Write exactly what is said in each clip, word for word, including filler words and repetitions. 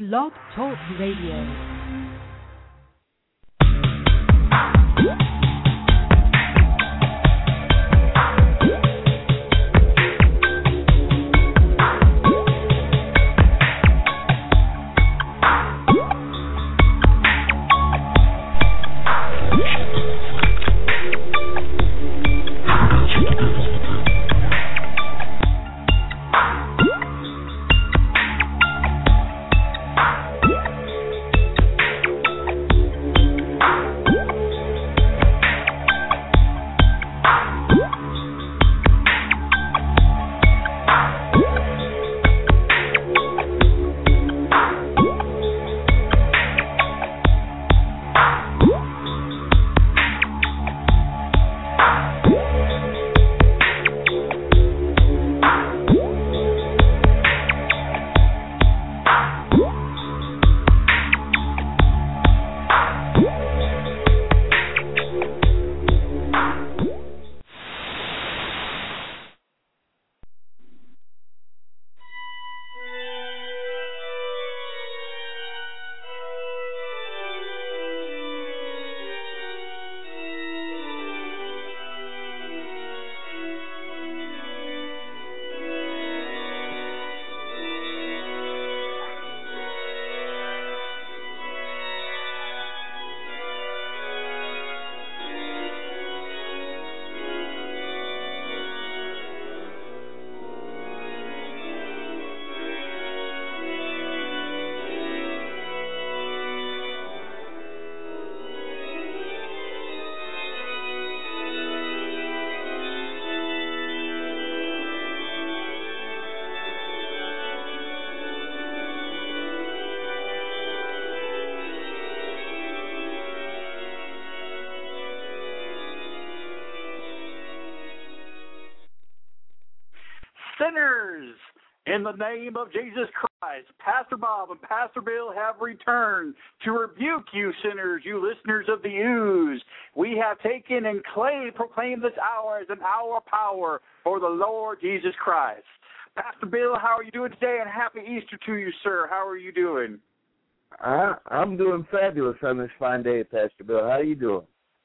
Blog Talk Radio. Sinners, in the name of Jesus Christ, Pastor Bob and Pastor Bill have returned to rebuke you sinners, you listeners of the Ooze. We have taken and claimed, proclaimed this hour as an hour of power for the Lord Jesus Christ. Pastor Bill, how are you doing today? And happy Easter to you, sir. How are you doing? I, I'm doing fabulous on this fine day, Pastor Bill. How are you doing?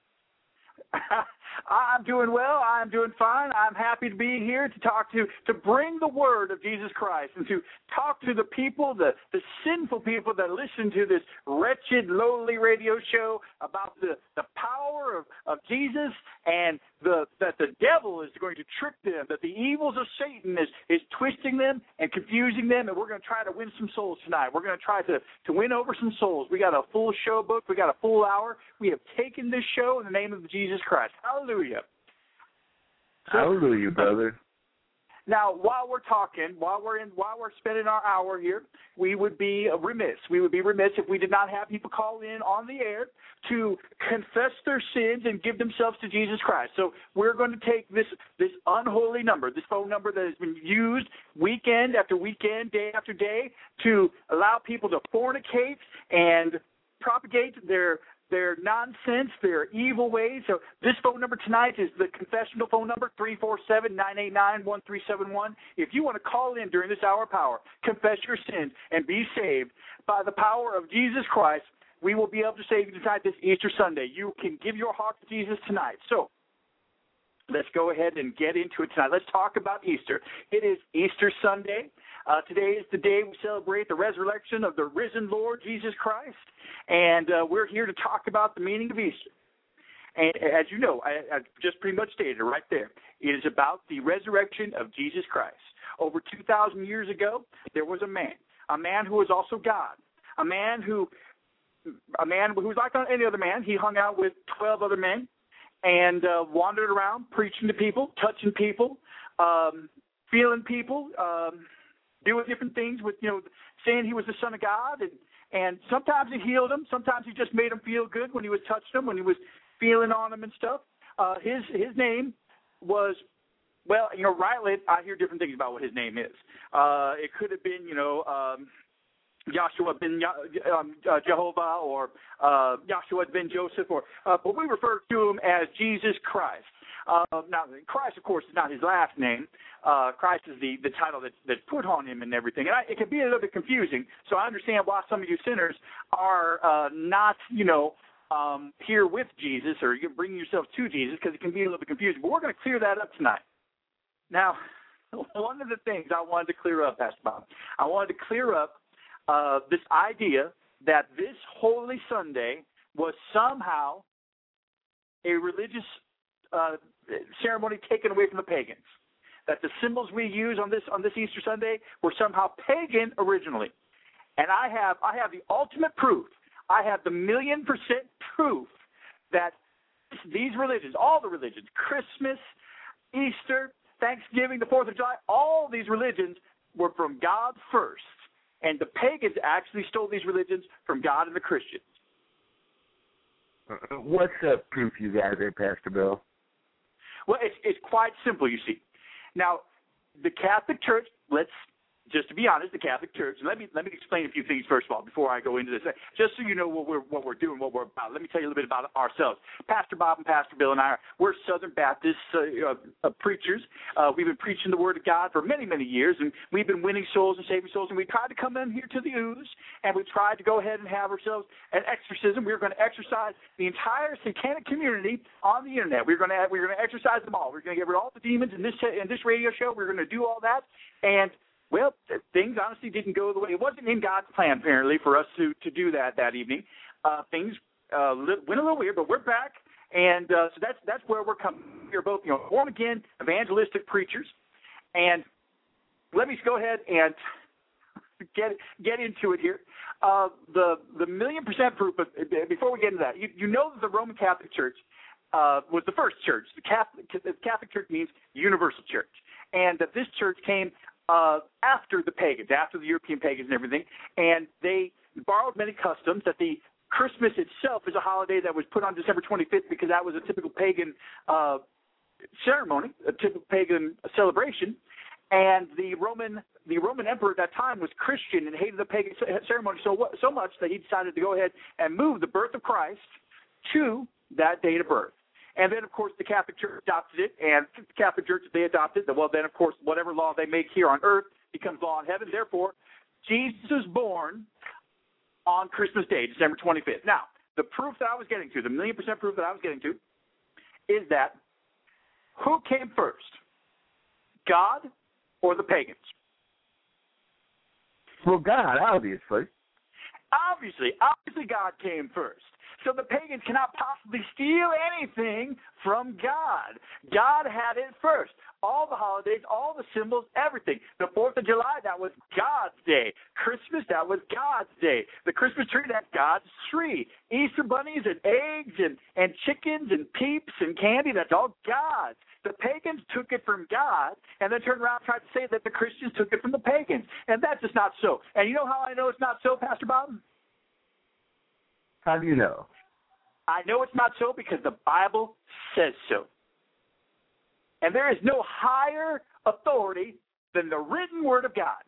I'm doing well. I'm doing fine. I'm happy to be here to talk to, to bring the word of Jesus Christ and to talk to the people, the, the sinful people that listen to this wretched, lowly radio show about the, the power of, of Jesus and the that the devil is going to trick them, that the evils of Satan is, is twisting them and confusing them, and we're going to try to win some souls tonight. We're going to try to, to win over some souls. We got a full show book. We got a full hour. We have taken this show in the name of Jesus Christ. Hallelujah. So, Hallelujah, brother. Now, while we're talking, while we're in, while we're spending our hour here, we would be remiss. We would be remiss if we did not have people call in on the air to confess their sins and give themselves to Jesus Christ. So we're going to take this this unholy number, this phone number that has been used weekend after weekend, day after day, to allow people to fornicate and propagate their their nonsense, their evil ways. So this phone number tonight is the confessional phone number, three four seven, nine eight nine, one three seven one. If you want to call in during this hour of power, confess your sins, and be saved by the power of Jesus Christ, we will be able to save you tonight this Easter Sunday. You can give your heart to Jesus tonight. So let's go ahead and get into it tonight. Let's talk about Easter. It is Easter Sunday. Uh, today is the day we celebrate the resurrection of the risen Lord Jesus Christ, and uh, we're here to talk about the meaning of Easter. And as you know, I, I just pretty much stated it right there. It is about the resurrection of Jesus Christ. Over two thousand years ago, there was a man, a man who was also God, a man who, a man who was like any other man. He hung out with twelve other men and uh, wandered around preaching to people, touching people, um, feeling people, um, doing different things with, you know, saying he was the Son of God. And, and sometimes he healed them. Sometimes he just made them feel good when he was touching them, when he was feeling on them and stuff. Uh, his his name was, well, you know, rightly, I hear different things about what his name is. Uh, it could have been, you know, um, Joshua ben um, uh, Jehovah or uh, Joshua ben Joseph, or uh, but we refer to him as Jesus Christ. Uh, now, Christ, of course, is not his last name. Uh, Christ is the, the title that, that's put on him and everything. And I, it can be a little bit confusing, so I understand why some of you sinners are uh, not, you know, um, here with Jesus or you're bringing yourself to Jesus, because it can be a little bit confusing. But we're going to clear that up tonight. Now, one of the things I wanted to clear up, Pastor Bob, I wanted to clear up uh, this idea that this Holy Sunday was somehow a religious uh, ceremony taken away from the pagans. That the symbols we use on this on this Easter Sunday were somehow pagan originally. And I have I have the ultimate proof. I have the million percent proof that these religions, all the religions, Christmas, Easter, Thanksgiving, the fourth of July, all these religions were from God first. And the pagans actually stole these religions from God and the Christians. What's the proof you got there, Pastor Bill? Well, it's, it's quite simple, you see. Now, the Catholic Church, let's just to be honest, the Catholic Church, and let me let me explain a few things first of all before I go into this, just so you know what we're what we're doing, what we're about. Let me tell you a little bit about ourselves. Pastor Bob and Pastor Bill and I are we're Southern Baptist uh, uh, preachers. Uh, we've been preaching the Word of God for many many years, and we've been winning souls and saving souls. And we tried to come in here to the ooze, and we tried to go ahead and have ourselves an exorcism. We were going to exorcise the entire satanic community on the internet. We were going to have, we were going to exorcise them all. We were going to get rid of all the demons in this in this radio show. We were going to do all that, and well, things honestly didn't go the way. It wasn't in God's plan, apparently, for us to, to do that that evening. Uh, things uh, went a little weird, but we're back, and uh, so that's that's where we're coming. We're both, you know, born again evangelistic preachers, and let me go ahead and get get into it here. Uh, the the million percent proof. But before we get into that, you, you know that the Roman Catholic Church uh, was the first church. The Catholic the Catholic Church means universal church, and that this church came Uh, after the pagans, after the European pagans and everything, and they borrowed many customs. That the Christmas itself is a holiday that was put on December twenty-fifth because that was a typical pagan uh, ceremony, a typical pagan celebration. And the Roman the Roman emperor at that time was Christian and hated the pagan ceremony so so much that he decided to go ahead and move the birth of Christ to that date of birth. And then, of course, the Catholic Church adopted it, and the Catholic Church, they adopted it. Well, then, of course, whatever law they make here on earth becomes law in heaven. Therefore, Jesus was born on Christmas Day, December twenty-fifth. Now, the proof that I was getting to, the million percent proof that I was getting to, is that who came first, God or the pagans? Well, God, obviously. Obviously, obviously God came first. So the pagans cannot possibly steal anything from God. God had it first. All the holidays, all the symbols, everything. The fourth of July, that was God's day. Christmas, that was God's day. The Christmas tree, that's God's tree. Easter bunnies and eggs and, and chickens and peeps and candy, that's all God's. The pagans took it from God and then turned around and tried to say that the Christians took it from the pagans. And that's just not so. And you know how I know it's not so, Pastor Bob? How do you know? I know it's not so because the Bible says so. And there is no higher authority than the written Word of God.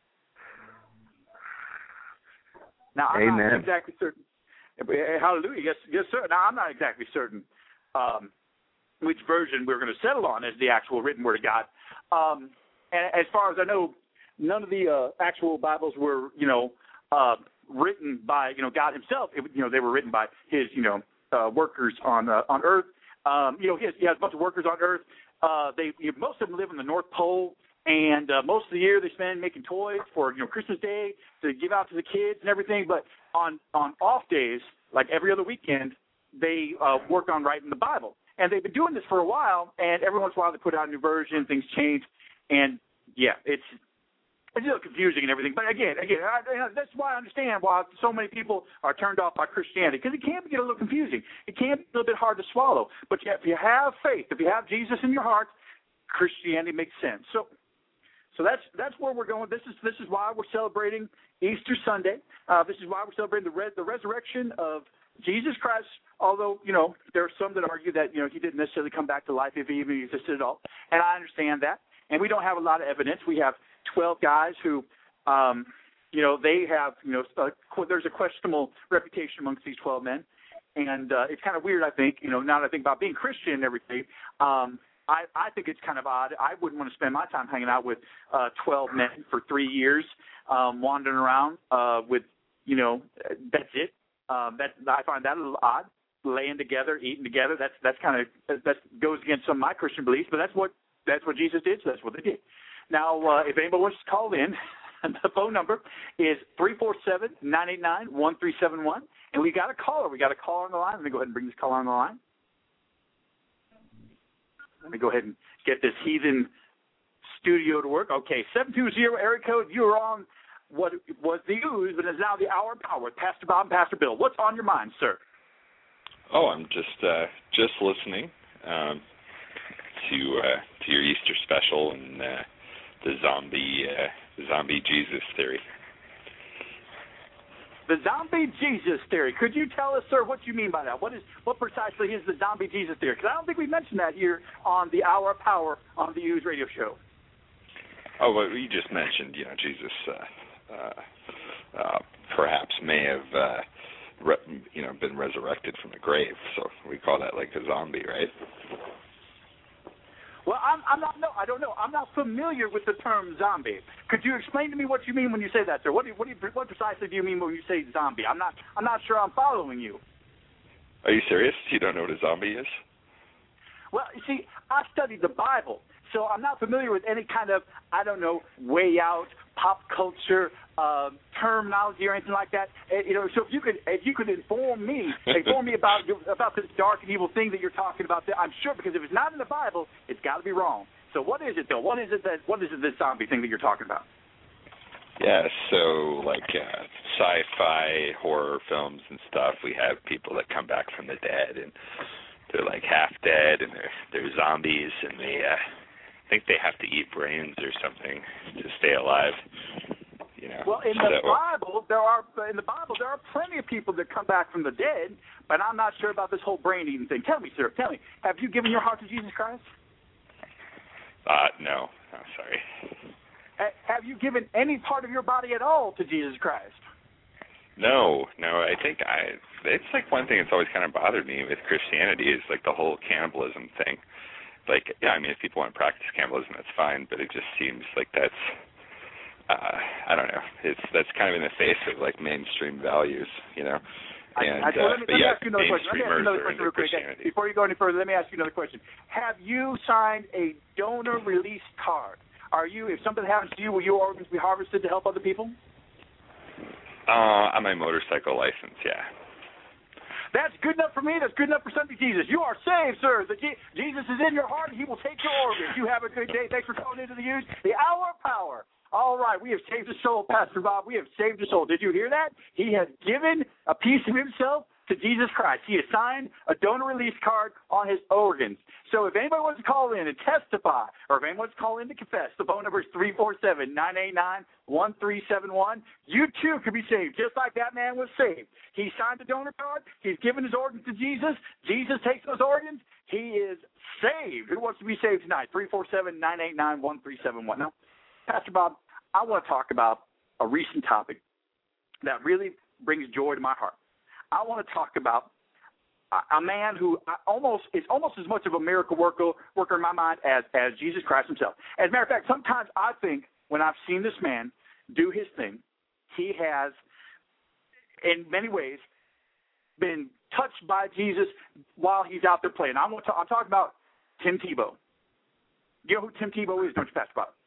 Now, I'm Amen. not exactly certain. Hallelujah. Yes, yes, sir. Now, I'm not exactly certain um, which version we're going to settle on as the actual written Word of God. Um, and as far as I know, none of the uh, actual Bibles were, you know, uh, written by, you know, God himself. It, you know, they were written by his, you know, uh, workers on uh, on Earth. Um, you know, he has, he has a bunch of workers on Earth. Uh, they you know, most of them live in the North Pole, and uh, most of the year they spend making toys for, you know, Christmas Day to give out to the kids and everything. But on on off days, like every other weekend, they uh, work on writing the Bible. And they've been doing this for a while, and every once in a while they put out a new version, things change, and yeah, it's It's a little confusing and everything, but again, again, I, that's why I understand why so many people are turned off by Christianity, because it can get a little confusing. It can be a little bit hard to swallow. But if you have faith, if you have Jesus in your heart, Christianity makes sense. So, so that's that's where we're going. This is this is why we're celebrating Easter Sunday. Uh, this is why we're celebrating the res- the resurrection of Jesus Christ. Although, you know, there are some that argue that, you know, he didn't necessarily come back to life if he even existed at all, and I understand that. And we don't have a lot of evidence. We have twelve guys who um, you know, they have, you know, a, there's a questionable reputation amongst these twelve men. And uh, it's kind of weird, I think, you know, now that I think about being Christian and everything, um, I, I think it's kind of odd. I wouldn't want to spend my time hanging out with uh, twelve men for three years, um, wandering around uh, with, you know, that's it. Um, that I find that a little odd. Laying together, eating together. That's that's kind of that goes against some of my Christian beliefs, but that's what that's what Jesus did. So that's what they did. Now, uh, if anybody wants to call in, the phone number is three four seven, nine eight nine, one three seven one. And we got a caller. We got a caller on the line. Let me go ahead and bring this caller on the line. Let me go ahead and get this heathen studio to work. Okay, seven two zero area code. You are on what was the news, but is now the hour of power with Pastor Bob and Pastor Bill. What's on your mind, sir? Oh, I'm just uh, just listening um, to uh, to your Easter special and uh, the zombie uh, zombie Jesus theory. The zombie Jesus theory. Could you tell us, sir, what you mean by that? What is what precisely is the zombie Jesus theory? Because I don't think we mentioned that here on the Hour of Power on the Use Radio Show. Oh, well, you just mentioned, you know, Jesus uh, uh, uh, perhaps may have, uh, re- you know, been resurrected from the grave. So we call that like a zombie, right? Well, I'm, I'm not. No, I don't know. I'm not familiar with the term zombie. Could you explain to me what you mean when you say that, sir? What do you, what, do you, what precisely do you mean when you say zombie? I'm not. I'm not sure I'm following you. Are you serious? You don't know what a zombie is? Well, you see, I studied the Bible, so I'm not familiar with any kind of, I don't know, way out pop culture uh, terminology or anything like that. Uh, you know, so if you could, if you could inform me, inform me about about this dark and evil thing that you're talking about, I'm sure, because if it's not in the Bible, it's got to be wrong. So what is it though? What is it that? What is it this zombie thing that you're talking about? Yeah, so like uh, sci-fi horror films and stuff, we have people that come back from the dead and they're like half dead and they're they're zombies and they uh, think they have to eat brains or something to stay alive. You know. Well, in the Bible, there are in the Bible there are plenty of people that come back from the dead, but I'm not sure about this whole brain eating thing. Tell me, sir. Tell me, have you given your heart to Jesus Christ? Uh, no. Oh, sorry. Have you given any part of your body at all to Jesus Christ? No, no. I think I. It's like one thing that's always kind of bothered me with Christianity is like the whole cannibalism thing. Like, yeah, I mean, if people want to practice cannibalism, that's fine, but it just seems like that's. Uh, I don't know. It's that's kind of in the face of like mainstream values, you know. And I, I, well, let me, uh, but let me yeah, ask you another question. Let me ask you another question real quick. Before you go any further, let me ask you another question. Have you signed a donor release card? Are you, if something happens to you, will your organs be harvested to help other people? Uh, on my motorcycle license, yeah. That's good enough for me. That's good enough for Sunday Jesus. You are saved, sir. The G- Jesus is in your heart, and he will take your organs. You have a good day. Thanks for calling into the Use, the Hour of Power. All right, we have saved a soul, Pastor Bob. We have saved a soul. Did you hear that? He has given a piece of himself to Jesus Christ. He has signed a donor release card on his organs. So if anybody wants to call in and testify, or if anyone wants to call in to confess, the phone number is three four seven, nine eight nine, one three seven one. You too could be saved, just like that man was saved. He signed the donor card. He's given his organs to Jesus. Jesus takes those organs. He is saved. Who wants to be saved tonight? three four seven, nine eight nine, one three seven one. Now, Pastor Bob, I want to talk about a recent topic that really brings joy to my heart. I want to talk about a man who almost is almost as much of a miracle worker, worker in my mind as, as Jesus Christ himself. As a matter of fact, sometimes I think when I've seen this man do his thing, he has, in many ways, been touched by Jesus while he's out there playing. I'm, I'm talking about Tim Tebow. You know who Tim Tebow is, don't you, Pastor Bob?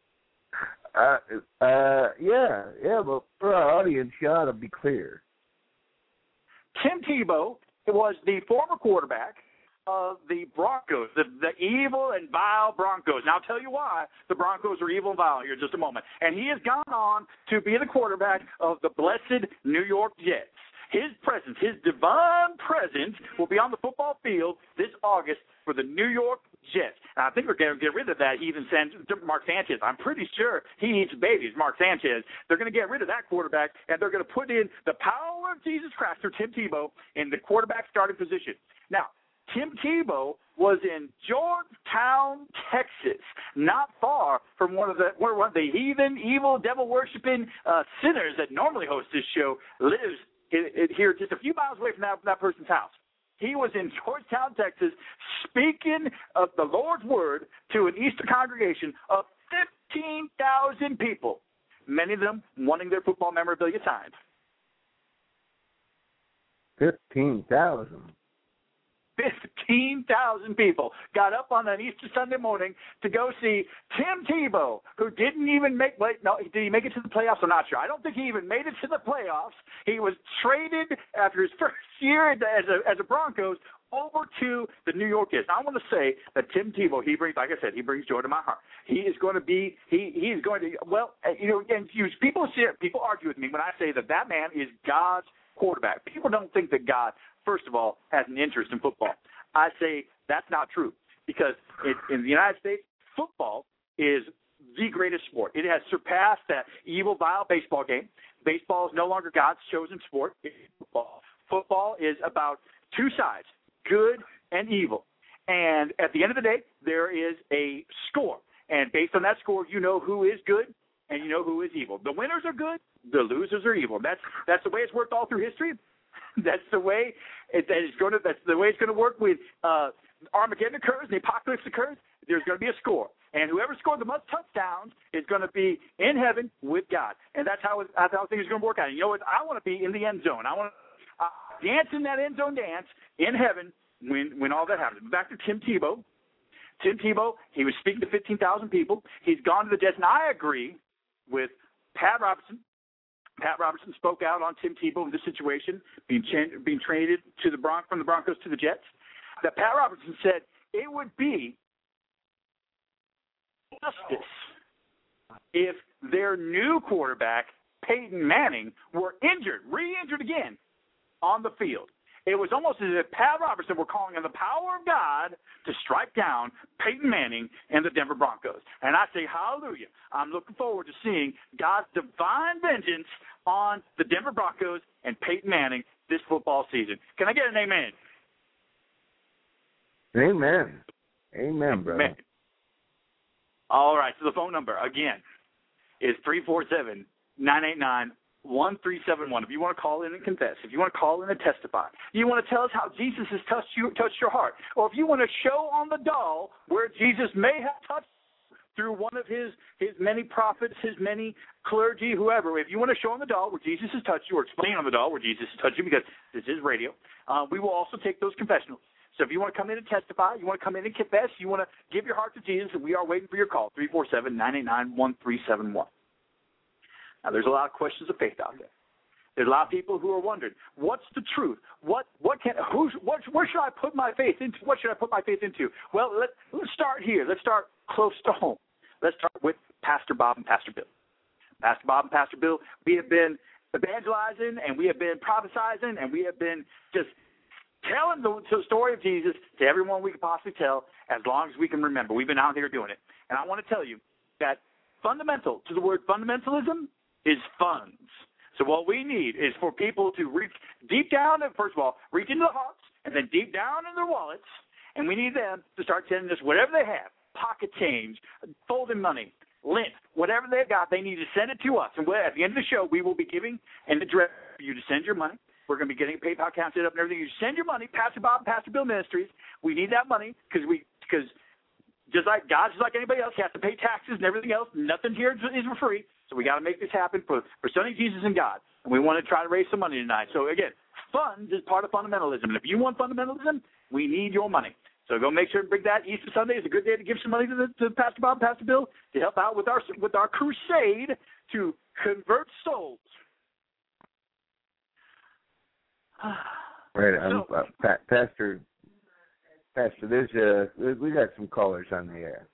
Uh, uh, yeah, yeah, but for our audience, you ought to be clear. Tim Tebow was the former quarterback of the Broncos, the, the evil and vile Broncos. Now, I'll tell you why the Broncos are evil and vile here in just a moment. And he has gone on to be the quarterback of the blessed New York Jets. His presence, his divine presence, will be on the football field this August for the New York Jets. And I think we're going to get rid of that heathen San- Mark Sanchez. I'm pretty sure he eats babies, Mark Sanchez. They're going to get rid of that quarterback, and they're going to put in the power of Jesus Christ or Tim Tebow in the quarterback starting position. Now, Tim Tebow was in Georgetown, Texas, not far from one of the one of the heathen, evil, devil-worshipping uh, sinners that normally host this show lives in, in here just a few miles away from that, from that person's house. He was in Georgetown, Texas, speaking of the Lord's word to an Easter congregation of fifteen thousand people, many of them wanting their football memorabilia signed. fifteen thousand. fifteen thousand people got up on an Easter Sunday morning to go see Tim Tebow, who didn't even make – no, did he make it to the playoffs? I'm not sure. I don't think he even made it to the playoffs. He was traded after his first year as a, as a Broncos over to the New York Jets. I want to say that Tim Tebow, he brings – like I said, he brings joy to my heart. He is going to be – he he is going to – well, you know, and you, people, people argue with me when I say that that man is God's quarterback. People don't think that God – first of all, has an interest in football. I say that's not true because it, in the United States, football is the greatest sport. It has surpassed that evil, vile baseball game. Baseball is no longer God's chosen sport. It's football. Football is about two sides, good and evil. And at the end of the day, there is a score. And based on that score, you know who is good and you know who is evil. The winners are good. The losers are evil. That's that's the way it's worked all through history. That's the way it, that it's going to. That's the way it's going to work when uh, Armageddon occurs and the apocalypse occurs. There's going to be a score, and whoever scored the most touchdowns is going to be in heaven with God. And that's how it, that's how things are going to work out. And you know what? I want to be in the end zone. I want to uh, dance in that end zone dance in heaven when when all that happens. Back to Tim Tebow. Tim Tebow. He was speaking to fifteen thousand people. He's gone to the Jets, and I agree with Pat Robertson. Pat Robertson spoke out on Tim Tebow in this situation, being cha- being traded to the Bron- from the Broncos to the Jets. That Pat Robertson said it would be justice if their new quarterback, Peyton Manning, were injured, re-injured again on the field. It was almost as if Pat Robertson were calling on the power of God to strike down Peyton Manning and the Denver Broncos. And I say, hallelujah. I'm looking forward to seeing God's divine vengeance on the Denver Broncos and Peyton Manning this football season. Can I get an amen? Amen. Amen, brother. Amen. All right, so the phone number, again, is three four seven, nine eight nine, one three seven one. If you want to call in and confess, if you want to call in and testify, you want to tell us how Jesus has touched you, touched your heart, or if you want to show on the doll where Jesus may have touched through one of his, his many prophets, his many clergy, whoever, if you want to show on the doll where Jesus has touched you, or explain on the doll where Jesus has touched you, because this is radio, uh, we will also take those confessionals. So if you want to come in and testify, you want to come in and confess, you want to give your heart to Jesus, and we are waiting for your call, three four seven, nine eight nine, one three seven one. Now, there's a lot of questions of faith out there. There's a lot of people who are wondering, what's the truth? What what can who what where should I put my faith into? What should I put my faith into? Well, let let's start here. Let's start close to home. Let's start with Pastor Bob and Pastor Bill. Pastor Bob and Pastor Bill, we have been evangelizing and we have been prophesizing and we have been just telling the, the story of Jesus to everyone we can possibly tell as long as we can remember. We've been out here doing it. And I want to tell you that fundamental to the word fundamentalism is funds. So what we need is for people to reach deep down, and first of all, reach into the hearts, and then deep down in their wallets, and we need them to start sending us whatever they have, pocket change, folding money, lint, whatever they've got, they need to send it to us. And at the end of the show, we will be giving an address for you to send your money. We're going to be getting a PayPal account set up and everything. You send your money, Pastor Bob and Pastor Bill Ministries. We need that money because we because just like God, just like anybody else, he has to pay taxes and everything else. Nothing here is for free. So we got to make this happen for, for Sonny, Jesus, and God. And we want to try to raise some money tonight. So, again, funds is part of fundamentalism. And if you want fundamentalism, we need your money. So go make sure and bring that. Easter Sunday is a good day to give some money to, the, to Pastor Bob and Pastor Bill to help out with our with our crusade to convert souls. Right, um, so, uh, pa- Pastor, Pastor, there's uh, we got some callers on the air.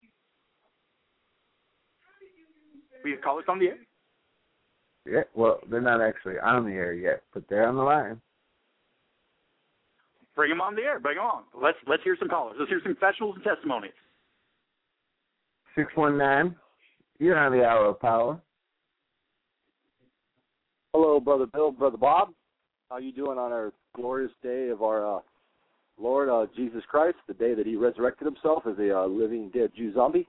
We have callers on the air? Yeah, well, they're not actually on the air yet, but they're on the line. Bring them on the air. Bring them on. Let's let's hear some callers. Let's hear some confessionals and testimonies. six one nine, you're on the Hour of Power. Hello, Brother Bill, Brother Bob. How you doing on our glorious day of our uh, Lord uh, Jesus Christ, the day that he resurrected himself as a uh, living dead Jew zombie.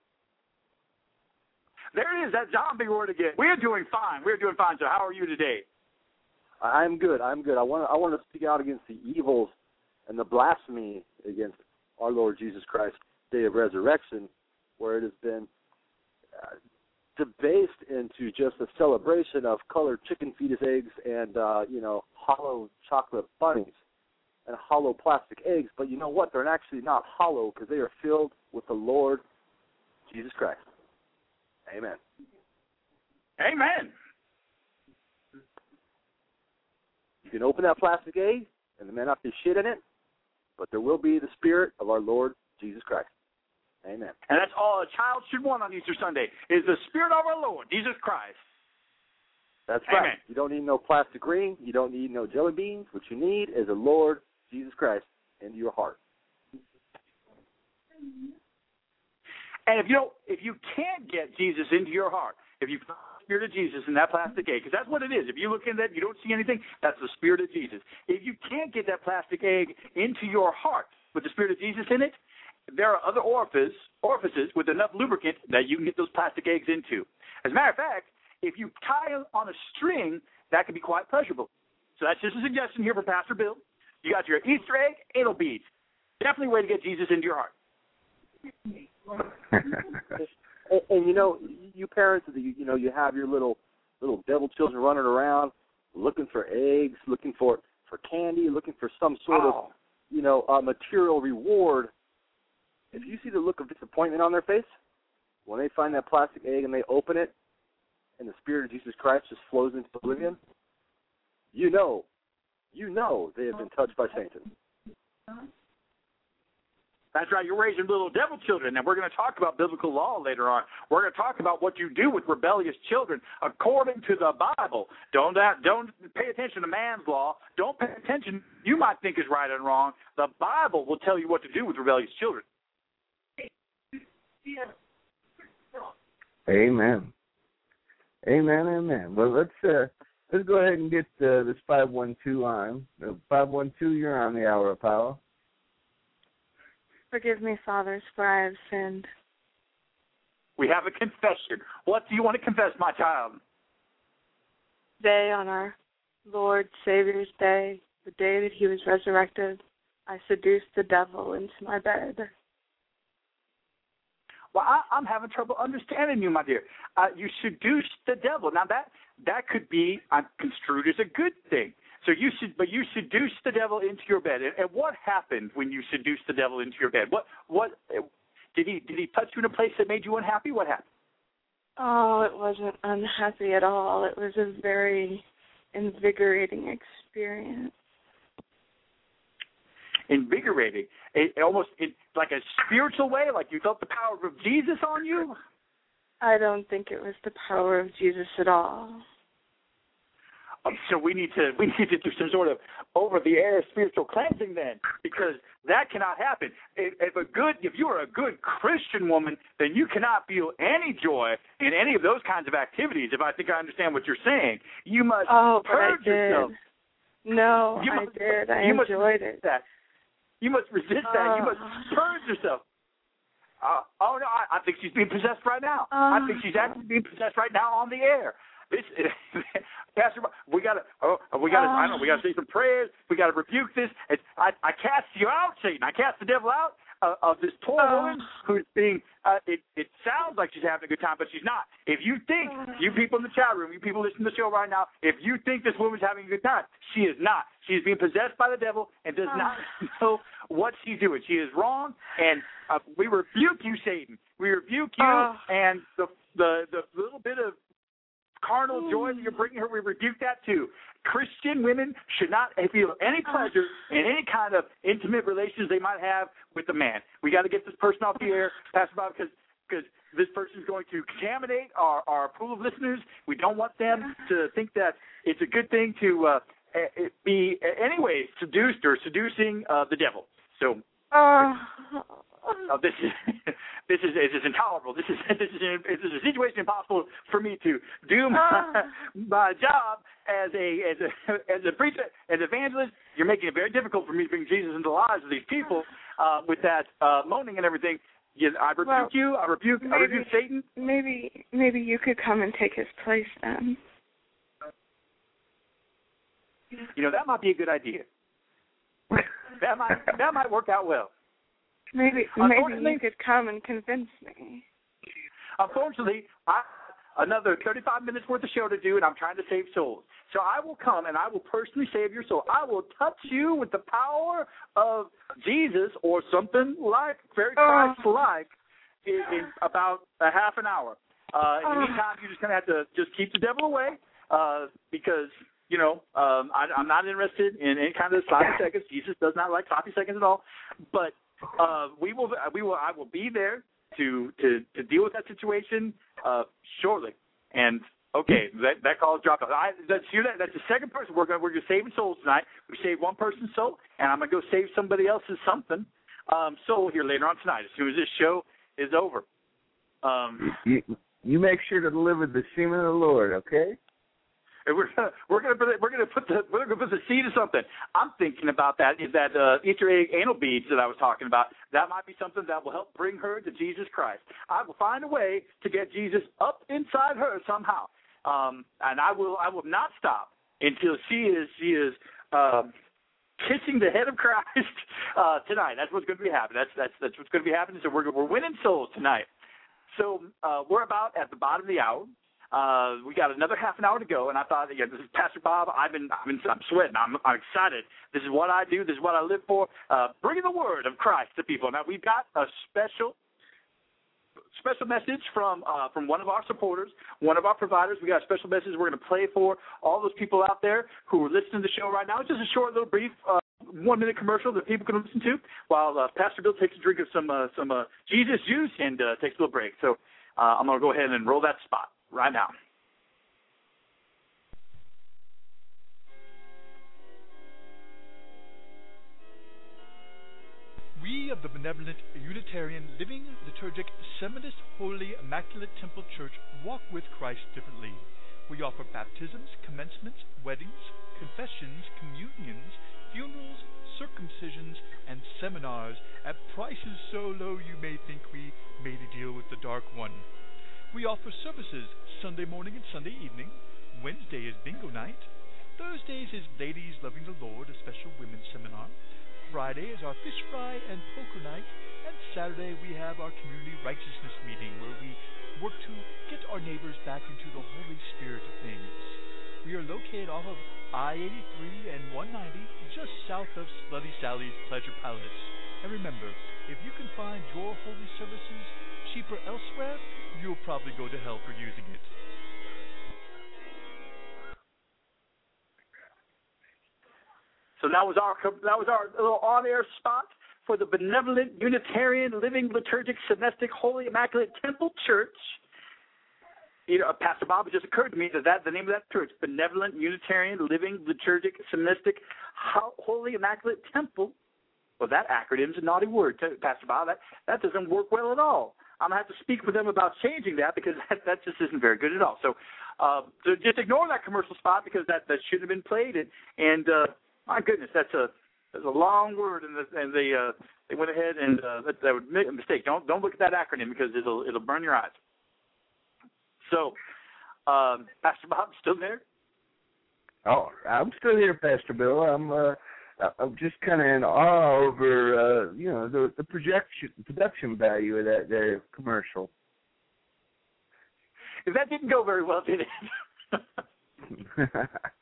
There it is, that zombie word again. We're doing fine. We're doing fine, sir. How are you today? I'm good. I'm good. I want to I want to speak out against the evils and the blasphemy against our Lord Jesus Christ, day of resurrection, where it has been uh, debased into just a celebration of colored chicken fetus eggs and, uh, you know, hollow chocolate bunnies and hollow plastic eggs. But you know what? They're actually not hollow because they are filled with the Lord Jesus Christ. Amen. Amen. You can open that plastic egg and there may not be shit in it, but there will be the Spirit of our Lord Jesus Christ. Amen. And that's all a child should want on Easter Sunday, is the Spirit of our Lord, Jesus Christ. That's Amen. right. You don't need no plastic ring. You don't need no jelly beans. What you need is the Lord Jesus Christ into your heart. And if you don't, if you can't get Jesus into your heart, if you put the Spirit of Jesus in that plastic egg, because that's what it is. If you look in that, you don't see anything, that's the Spirit of Jesus. If you can't get that plastic egg into your heart with the Spirit of Jesus in it, there are other orifices, orifices with enough lubricant that you can get those plastic eggs into. As a matter of fact, if you tie on a string, that can be quite pleasurable. So that's just a suggestion here from Pastor Bill. You got your Easter egg, anal beads. Definitely a way to get Jesus into your heart. and, and you know, you parents, you, you know, you have your little little devil children running around looking for eggs, looking for, for candy, looking for some sort oh. of, you know, uh, material reward. If you see the look of disappointment on their face when they find that plastic egg and they open it and the Spirit of Jesus Christ just flows into oblivion, you know, you know they have been touched by Satan. That's right. You're raising little devil children, and we're going to talk about biblical law later on. We're going to talk about what you do with rebellious children according to the Bible. Don't that, don't pay attention to man's law. Don't pay attention. You might think is right and wrong. The Bible will tell you what to do with rebellious children. Amen. Amen, amen. Well, let's uh, let's go ahead and get uh, this five one two on. Uh, five one two, you're on the Hour of Power. Forgive me, fathers, for I have sinned. We have a confession. What do you want to confess, my child? Today, on our Lord Savior's Day, the day that he was resurrected, I seduced the devil into my bed. Well, I, I'm having trouble understanding you, my dear. Uh, you seduced the devil. Now, that that could be uh, construed as a good thing. So you should, but you seduced the devil into your bed. And, and what happened when you seduced the devil into your bed? What what did he did he touch you in a place that made you unhappy? What happened? Oh, it wasn't unhappy at all. It was a very invigorating experience. Invigorating, it, it almost it, like a spiritual way, like you felt the power of Jesus on you? I don't think it was the power of Jesus at all. Um, so we need to we need to do some sort of over-the-air spiritual cleansing then, because that cannot happen. If, if a good, if you are a good Christian woman, then you cannot feel any joy in any of those kinds of activities. If I think I understand what you're saying, you must oh, purge but I did. yourself. No, you I must, did. I you enjoyed must it. That. You must resist that. Uh, You must purge yourself. Uh, oh, no, I, I think she's being possessed right now. Uh, I think she's actually being possessed right now on the air. This, Pastor, we got to, oh, we got to, uh, I don't know, we got to say some prayers. We got to rebuke this. It's, I, I cast you out, Satan. I cast the devil out uh, of this poor uh, woman who's being, uh, it, it sounds like she's having a good time, but she's not. If you think, uh, you people in the chat room, you people listening to the show right now, if you think this woman's having a good time, she is not. She is being possessed by the devil and does uh, not know what she's doing. She is wrong, and uh, we rebuke you, Satan. We rebuke you, uh, and the, the the little bit of carnal joy that you're bringing her, we rebuke that too. Christian women should not feel any pleasure in any kind of intimate relations they might have with a man. We got to get this person off the air, Pastor Bob, because because this person is going to contaminate our, our pool of listeners. We don't want them to think that it's a good thing to uh, be, anyway, seduced or seducing uh, the devil. So uh, uh, this is this is this is intolerable. This is this is this is a situation impossible for me to do my, my job as a as a as a preacher, as an evangelist, you're making it very difficult for me to bring Jesus into the lives of these people uh, with that uh, moaning and everything. You, I rebuke well, you. I rebuke. Maybe, I rebuke Satan. Maybe maybe you could come and take his place then. You know, that might be a good idea. that might that might work out well. Maybe maybe you could come and convince me. Unfortunately, I have another thirty-five minutes worth of show to do, and I'm trying to save souls. So I will come and I will personally save your soul. I will touch you with the power of Jesus or something like, very Christ-like, in, in about a half an hour. Uh, in the meantime, you're just going to have to just keep the devil away uh, because, you know, um, I, I'm not interested in any kind of sloppy seconds. Jesus does not like sloppy seconds at all. But uh, we will, we will, I will be there to to, to deal with that situation uh, shortly. And okay, that that call is dropped off. I, that's you. That, that's the second person we're going. We're going to saving souls tonight. We saved one person's soul, and I'm going to go save somebody else's something um, soul here later on tonight. As soon as this show is over. Um, you, you make sure to deliver the semen of the Lord, okay? And we're gonna we're gonna put we're gonna put the we're gonna put the seed of something. I'm thinking about that is that uh, Easter egg anal beads that I was talking about. That might be something that will help bring her to Jesus Christ. I will find a way to get Jesus up inside her somehow, um, and I will I will not stop until she is she is um, kissing the head of Christ uh, tonight. That's what's going to be happening. That's that's that's what's going to be happening. So we're we're winning souls tonight. So uh, we're about at the bottom of the hour. Uh, we got another half an hour to go, and I thought, yeah, this is Pastor Bob. I've been, I've been, I'm sweating. I'm, I'm excited. This is what I do. This is what I live for. Uh, bringing the word of Christ to people. Now we've got a special, special message from uh, from one of our supporters, one of our providers. We got a special message we're going to play for all those people out there who are listening to the show right now. It's just a short, little, brief, uh, one-minute commercial that people can listen to while uh, Pastor Bill takes a drink of some uh, some uh, Jesus juice and uh, takes a little break. So uh, I'm going to go ahead and roll that spot right now. We of the Benevolent Unitarian Living Liturgic Seminist Holy Immaculate Temple Church walk with Christ differently. We offer baptisms, commencements, weddings, confessions, communions, funerals, circumcisions, and seminars at prices so low you may think we made a deal with the Dark One. We offer services Sunday morning and Sunday evening. Wednesday is bingo night. Thursdays is Ladies Loving the Lord, a special women's seminar. Friday is our fish fry and poker night. And Saturday we have our community righteousness meeting where we work to get our neighbors back into the Holy Spirit of things. We are located off of I eighty-three and one ninety, just south of Slutty Sally's Pleasure Palace. And remember, if you can find your holy services cheaper elsewhere, you'll probably go to hell for using it. So that was our that was our little on-air spot for the Benevolent Unitarian Living Liturgic Semestic Holy Immaculate Temple Church. You know, Pastor Bob, it just occurred to me that, that the name of that church, Benevolent Unitarian Living Liturgic Semestic Holy Immaculate Temple. Well, that acronym's a naughty word, Pastor Bob. That that doesn't work well at all. I'm going to have to speak with them about changing that because that, that just isn't very good at all. So, uh, so just ignore that commercial spot because that, that shouldn't have been played. And, and uh, my goodness, that's a that's a long word, and, the, and they uh, they went ahead and uh, that, that would make a mistake. Don't don't look at that acronym because it'll it'll burn your eyes. So, um, Pastor Bob, still there? Oh, I'm still here, Pastor Bill. I'm uh, I'm just kind of in awe over uh, you know the the projection production value of that there commercial. If that didn't go very well, did it?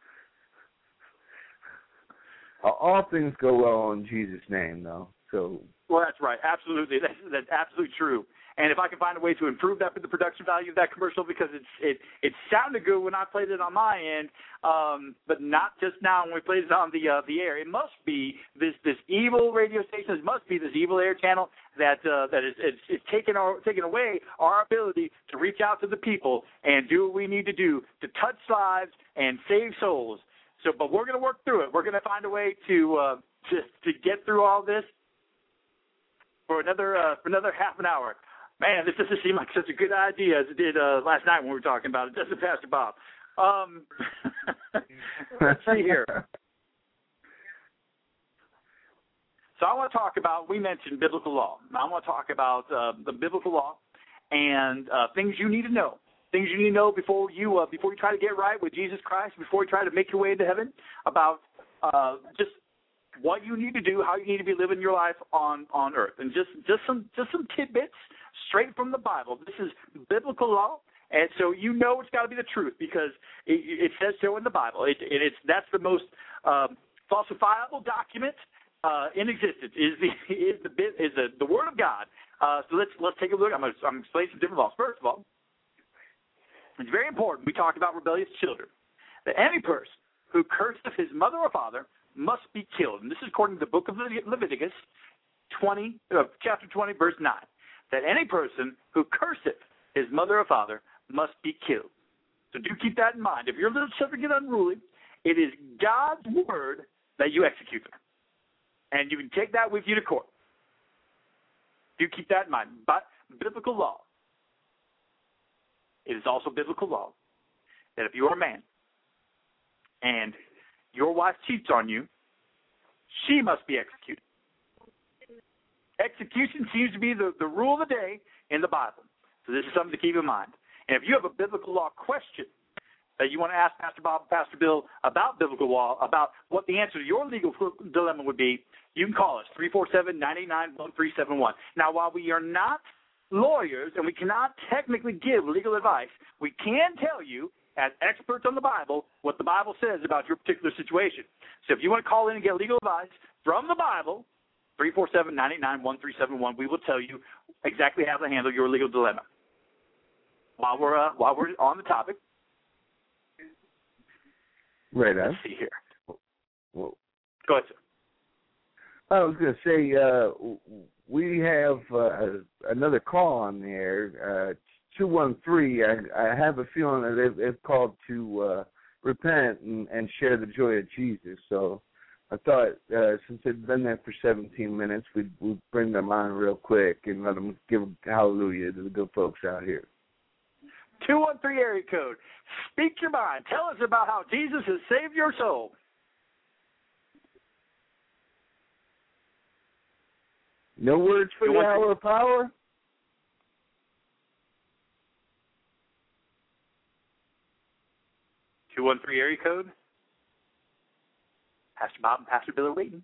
All things go well in Jesus' name, though. So. Well, that's right. Absolutely, that's that's absolutely true. And if I can find a way to improve that the production value of that commercial, because it's it it sounded good when I played it on my end, um, but not just now when we played it on the uh, the air. It must be this this evil radio station. It must be this evil air channel that uh, that is it's, it's taking our taking away our ability to reach out to the people and do what we need to do to touch lives and save souls. So, but we're going to work through it. We're going to find a way to uh, to to get through all this for another uh, for another half an hour. Man, this doesn't seem like such a good idea as it did uh, last night when we were talking about it, doesn't it, Pastor Bob? Um, let's see here. So I want to talk about, we mentioned biblical law. I want to talk about uh, the biblical law and uh, things you need to know. Things you need to know before you uh, before you try to get right with Jesus Christ, before you try to make your way into heaven, about uh, just what you need to do, how you need to be living your life on, on earth. And just, just some just some tidbits straight from the Bible. This is biblical law, and so you know it's got to be the truth because it, it says so in the Bible. It, it, it's That's the most um, falsifiable document uh, in existence, is the is the is the, the Word of God. Uh, so let's let's take a look. I'm going to explain some different laws. First of all, it's very important we talk about rebellious children. That any person who curseth his mother or father must be killed. And this is according to the book of Leviticus, twenty, uh, chapter twenty, verse nine. That any person who curseth his mother or father must be killed. So do keep that in mind. If your little children get unruly, it is God's word that you execute them. And you can take that with you to court. Do keep that in mind. But biblical law, it is also biblical law that if you are a man and your wife cheats on you, she must be executed. Execution seems to be the, the rule of the day in the Bible. So this is something to keep in mind. And if you have a biblical law question that you want to ask Pastor Bob, Pastor Bill about biblical law, about what the answer to your legal dilemma would be, you can call us, three four seven, nine eight nine, one three seven one. Now, while we are not lawyers and we cannot technically give legal advice, we can tell you, as experts on the Bible, what the Bible says about your particular situation. So if you want to call in and get legal advice from the Bible, three four seven, nine eight nine, one three seven one, we will tell you exactly how to handle your legal dilemma. While we're uh, while we're on the topic, right on. Let's see here. Well, go ahead, sir. I was going to say uh, we have uh, another call on the air. Uh, two one three, I, I have a feeling that they've, they've called to uh, repent and, and share the joy of Jesus. So I thought uh, since they've been there for seventeen minutes, we'd, we'd bring them on real quick and let them give hallelujah to the good folks out here. two one three area code. Speak your mind. Tell us about how Jesus has saved your soul. No words for the hour of power? two one three area code. Pastor Bob and Pastor Bill are waiting.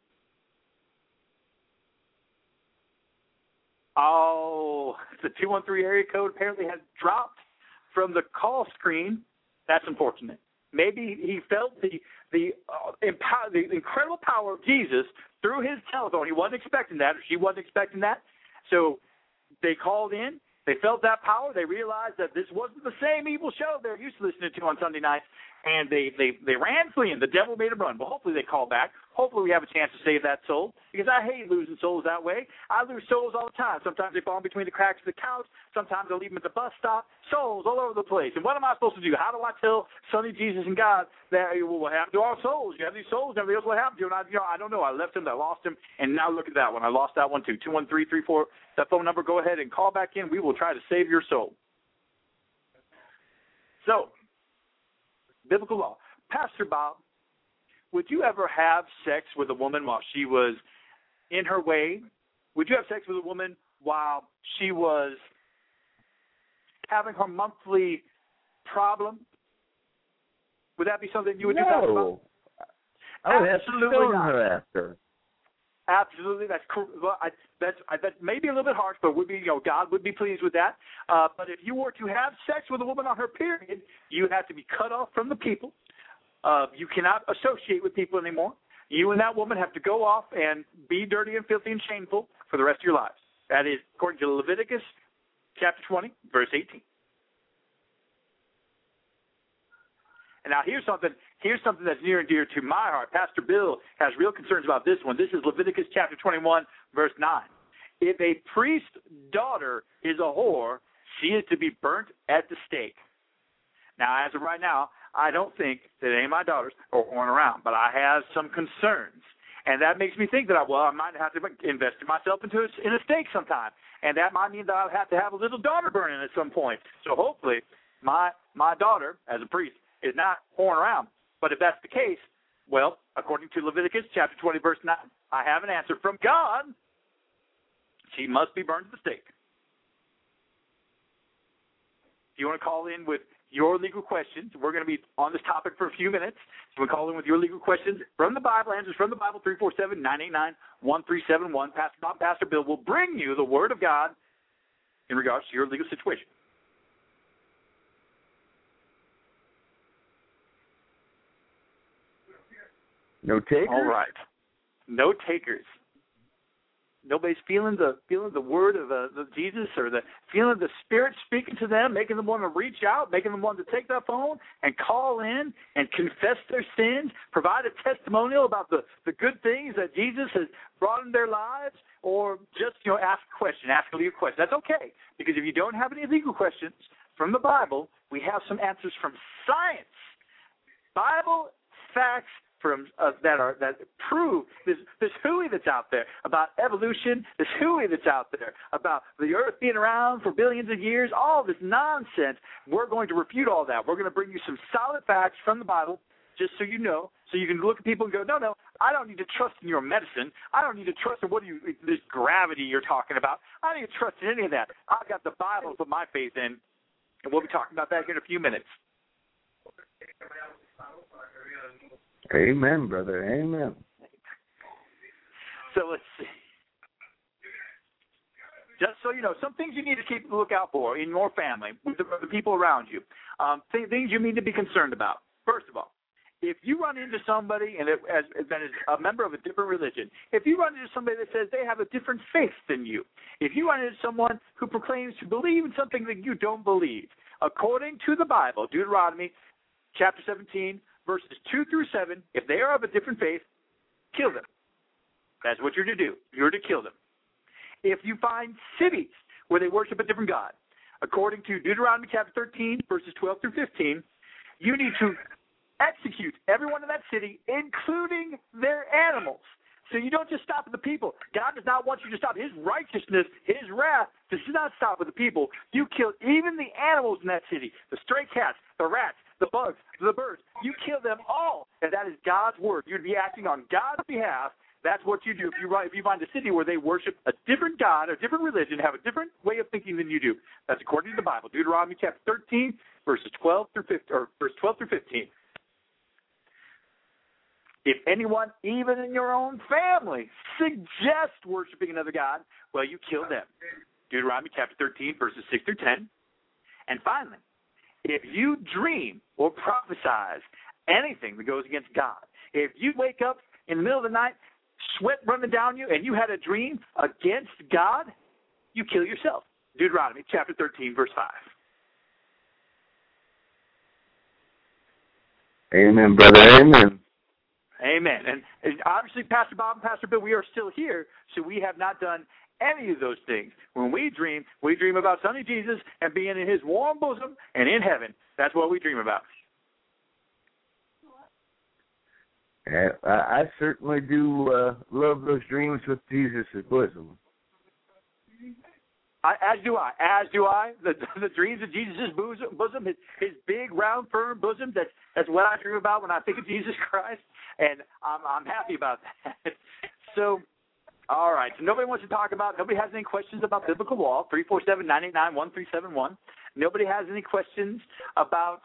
Oh, the two one three area code apparently has dropped from the call screen. That's unfortunate. Maybe he felt the the, uh, empower, the incredible power of Jesus through his telephone. He wasn't expecting that, or she wasn't expecting that. So they called in. They felt that power. They realized that this wasn't the same evil show they're used to listening to on Sunday nights. And they, they, they ran fleeing. The devil made them run. Well, hopefully they call back. Hopefully we have a chance to save that soul, because I hate losing souls that way. I lose souls all the time. Sometimes they fall in between the cracks of the couch. Sometimes I leave them at the bus stop. Souls all over the place. And what am I supposed to do? How do I tell Sonny, Jesus, and God that, well, what happened to our souls? You have these souls, everybody else, what happened to them? I, you know, I don't know. I left him. I lost him. And now look at that one. I lost that one too. two one three, three four, that phone number. Go ahead and call back in. We will try to save your soul. So, biblical law. Pastor Bob, would you ever have sex with a woman while she was in her way? Would you have sex with a woman while she was having her monthly problem? Would that be something you would no. do, Pastor Bob? I would Absolutely have to stone not. her after. Absolutely, that's well, I, that's I, that may be a little bit harsh, but would be you know God would be pleased with that. Uh, but if you were to have sex with a woman on her period, you have to be cut off from the people. Uh, you cannot associate with people anymore. You and that woman have to go off and be dirty and filthy and shameful for the rest of your lives. That is according to Leviticus chapter twenty, verse eighteen. And now here's something, here's something that's near and dear to my heart. Pastor Bill has real concerns about this one. This is Leviticus chapter twenty-one, verse nine. If a priest's daughter is a whore, she is to be burnt at the stake. Now, as of right now, I don't think that any of my daughters are whoring around, but I have some concerns. And that makes me think that, I, well, I might have to invest myself into a, in a stake sometime. And that might mean that I'll have to have a little daughter burning at some point. So hopefully my my daughter, as a priest, is not whoring around. But if that's the case, well, according to Leviticus chapter twenty, verse nine, I have an answer from God. She must be burned at the stake. If you want to call in with your legal questions, we're going to be on this topic for a few minutes. So we call in with your legal questions from the Bible, answers from the Bible, three four seven, nine eight nine, one three seven one. Pastor Bob, Pastor Bill will bring you the Word of God in regards to your legal situation. No takers? All right. No takers. Nobody's feeling the feeling the word of, uh, of Jesus, or the feeling the Spirit speaking to them, making them want to reach out, making them want to take that phone and call in and confess their sins, provide a testimonial about the, the good things that Jesus has brought in their lives, or just, you know, ask a question, ask a legal question. That's okay, because if you don't have any legal questions from the Bible, we have some answers from science. Bible facts from uh, that are that prove this this hooey that's out there about evolution, this hooey that's out there about the Earth being around for billions of years, all this nonsense. We're going to refute all that. We're going to bring you some solid facts from the Bible, just so you know, so you can look at people and go, no, no, I don't need to trust in your medicine. I don't need to trust in what you this gravity you're talking about. I don't need to trust in any of that. I've got the Bible to put my faith in, and we'll be talking about that here in a few minutes. Amen, brother. Amen. So let's see. Just so you know, some things you need to keep a lookout for in your family, with the, the people around you. Um, th- things you need to be concerned about. First of all, if you run into somebody and it, as, as a member of a different religion, if you run into somebody that says they have a different faith than you, if you run into someone who proclaims to believe in something that you don't believe, according to the Bible, Deuteronomy chapter seventeen, verses two through seven, if they are of a different faith, kill them. That's what you're to do. You're to kill them. If you find cities where they worship a different God, according to Deuteronomy chapter thirteen, verses twelve through fifteen, you need to execute everyone in that city, including their animals. So you don't just stop with the people. God does not want you to stop. His righteousness, His wrath does not stop with the people. You kill even the animals in that city, the stray cats, the rats, the bugs, the birds. You kill them all, and that is God's word. You'd be acting on God's behalf. That's what you do if you if you find a city where they worship a different God, a different religion, have a different way of thinking than you do. That's according to the Bible. Deuteronomy chapter thirteen, verses twelve through fifteen, or verse twelve through fifteen. If anyone, even in your own family, suggests worshiping another God, well, you kill them. Deuteronomy chapter thirteen, verses six through ten. And finally, if you dream or prophesize anything that goes against God, if you wake up in the middle of the night, sweat running down you, and you had a dream against God, you kill yourself. Deuteronomy chapter thirteen, verse five. Amen, brother. Amen. Amen. And, and obviously, Pastor Bob and Pastor Bill, we are still here, so we have not done any of those things. When we dream, we dream about Sonny Jesus and being in His warm bosom and in heaven. That's what we dream about. Yeah, I, I certainly do uh, love those dreams with Jesus' bosom. I, as do I. As do I. The, the dreams of Jesus' bosom, bosom his, his big, round, firm bosom, that's, that's what I dream about when I think of Jesus Christ, and I'm, I'm happy about that. So, all right. So nobody wants to talk about, nobody has any questions about biblical law, three four seven, nine eight nine, one three seven one. Nobody has any questions about,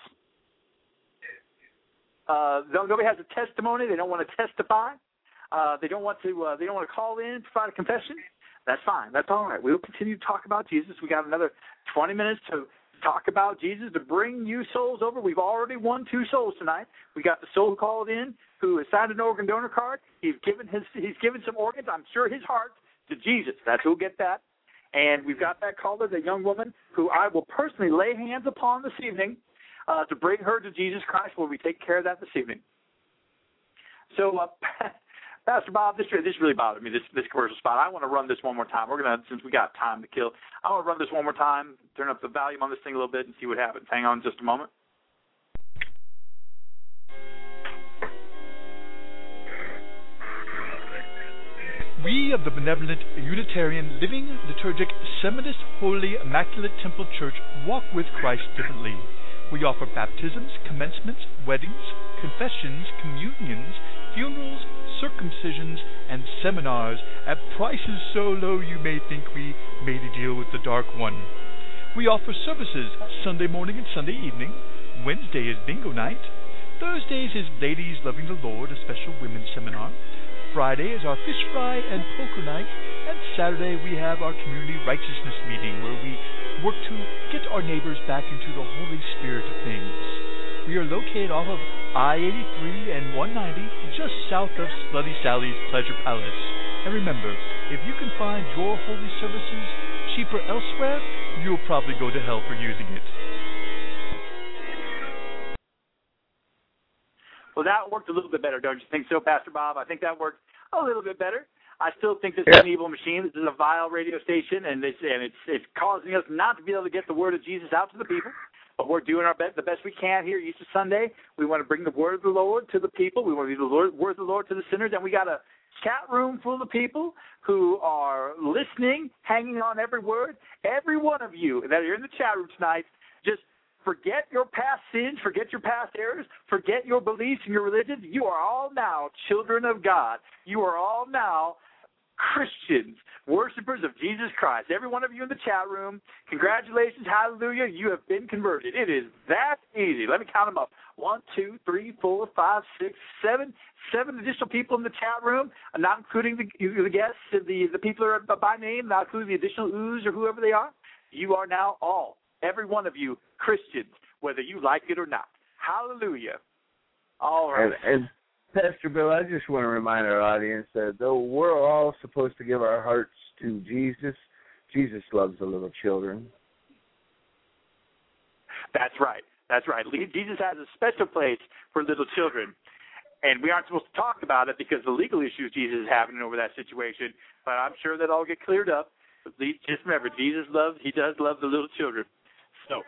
uh, nobody has a testimony. They don't want to testify. Uh, they don't want to, uh, they don't want to call in, provide a confession. That's fine. That's all right. We will continue to talk about Jesus. We got another twenty minutes to talk about Jesus, to bring you souls over. We've already won two souls tonight. We got the soul who called in, who has signed an organ donor card. He's given his he's given some organs, I'm sure his heart, to Jesus. That's who'll get that. And we've got that caller, the young woman, who I will personally lay hands upon this evening uh, to bring her to Jesus Christ, where we take care of that this evening. So, uh, Pastor Bob, this this really bothered me, this this commercial spot. I want to run this one more time. We're going to, since we got time to kill, I want to run this one more time, turn up the volume on this thing a little bit and see what happens. Hang on just a moment. We of the Benevolent Unitarian Living Liturgic Seminist Holy Immaculate Temple Church walk with Christ differently. We offer baptisms, commencements, weddings, confessions, communions, funerals, circumcisions, and seminars at prices so low you may think we made a deal with the Dark One. We offer services Sunday morning and Sunday evening. Wednesday is bingo night. Thursdays is Ladies Loving the Lord, a special women's seminar. Friday is our fish fry and poker night. And Saturday we have our community righteousness meeting where we work to get our neighbors back into the Holy Spirit of things. We are located off of I eighty-three and one ninety, just south of Slutty Sally's Pleasure Palace. And remember, if you can find your holy services cheaper elsewhere, you'll probably go to hell for using it. Well, that worked a little bit better, don't you think so, Pastor Bob? I think that worked a little bit better. I still think this yeah. is an evil machine. This is a vile radio station, and it's and it's it's causing us not to be able to get the word of Jesus out to the people. But we're doing our best, the best we can here Easter Sunday. We want to bring the word of the Lord to the people. We want to be the Lord, word of the Lord to the sinners, and we got a chat room full of people who are listening, hanging on every word. Every one of you that are in the chat room tonight, just forget your past sins, forget your past errors, forget your beliefs and your religion. You are all now children of God. You are all now Christians, worshipers of Jesus Christ. Every one of you in the chat room, congratulations, hallelujah, you have been converted. It is that easy. Let me count them up. One, two, three, four, five, six, seven, seven additional people in the chat room, not including the, the guests, the, the people who are by name, not including the additional ooze or whoever they are. You are now all, every one of you, Christians, whether you like it or not. Hallelujah. All right. And, and Pastor Bill, I just want to remind our audience that though we're all supposed to give our hearts to Jesus, Jesus loves the little children. That's right. That's right. Jesus has a special place for little children. And we aren't supposed to talk about it because the legal issues Jesus is having over that situation. But I'm sure that all get cleared up. But just remember, Jesus loves, he does love the little children. So